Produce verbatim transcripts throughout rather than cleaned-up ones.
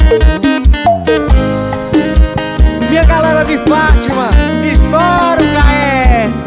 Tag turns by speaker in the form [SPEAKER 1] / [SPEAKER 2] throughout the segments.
[SPEAKER 1] Minha galera de Fátima, estoura o K S.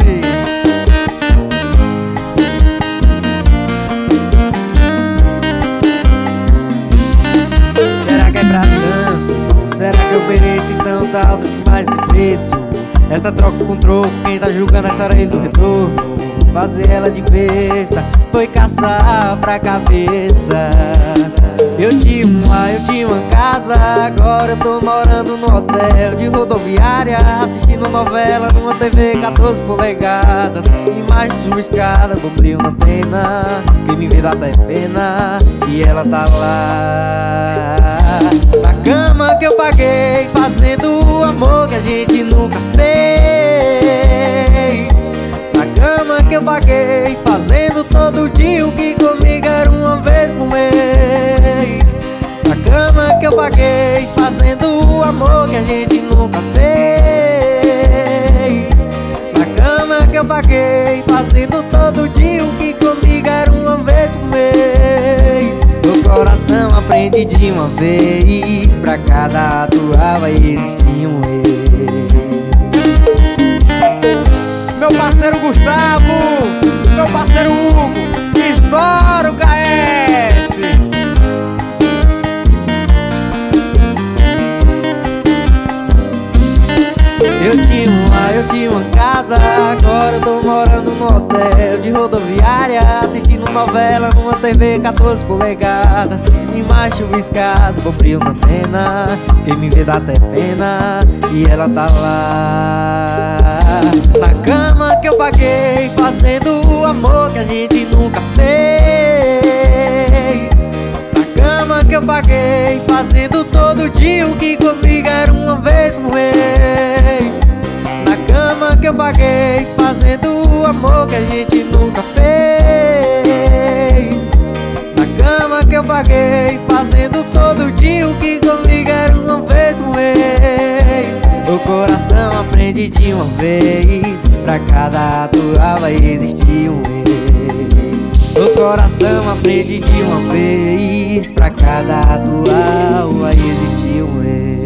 [SPEAKER 1] Será que é pra tanto? Será que eu mereço então tá alto demais esse preço? Essa troca com troco, quem tá julgando essa areia do retorno? Fazer ela de besta foi caçar pra cabeça. Eu tinha uma, eu tinha uma casa, agora eu tô morando no hotel de rodoviária, assistindo novela numa T V quatorze polegadas. Imagem chuviscada, bombril na antena, quem me vê dá até pena. E ela tá lá na cama que eu paguei, fazendo o amor que a gente nunca fez. Na cama que eu paguei, fazendo todo dia o que comigo era uma vez por mês. Na cama que eu paguei, fazendo o amor que a gente nunca fez. Na cama que eu paguei, fazendo todo dia o que comigo era uma vez por mês. Meu coração aprende de uma vez, pra cada atual vai existir um ex. Meu parceiro Gustavo, meu parceiro Hugo, estoura o K S. Eu tinha uma, eu tinha uma casa, agora eu tô morando no hotel de rodoviária, assistindo novela numa T V quatorze polegadas. Imagem chuviscada, bombril na antena, quem me vê dá até pena. E ela tá lá na cama que eu paguei, fazendo o amor que a gente nunca fez. Na cama que eu paguei, fazendo todo dia o que comigo era uma vez por mês. Na cama que eu paguei, fazendo o amor que a gente nunca fez. Na cama que eu paguei, fazendo todo dia o que comigo era uma vez por mês. O coração aprende de uma vez, pra cada atual vai existir um ex. O coração aprende de uma vez, pra cada atual vai existir um ex.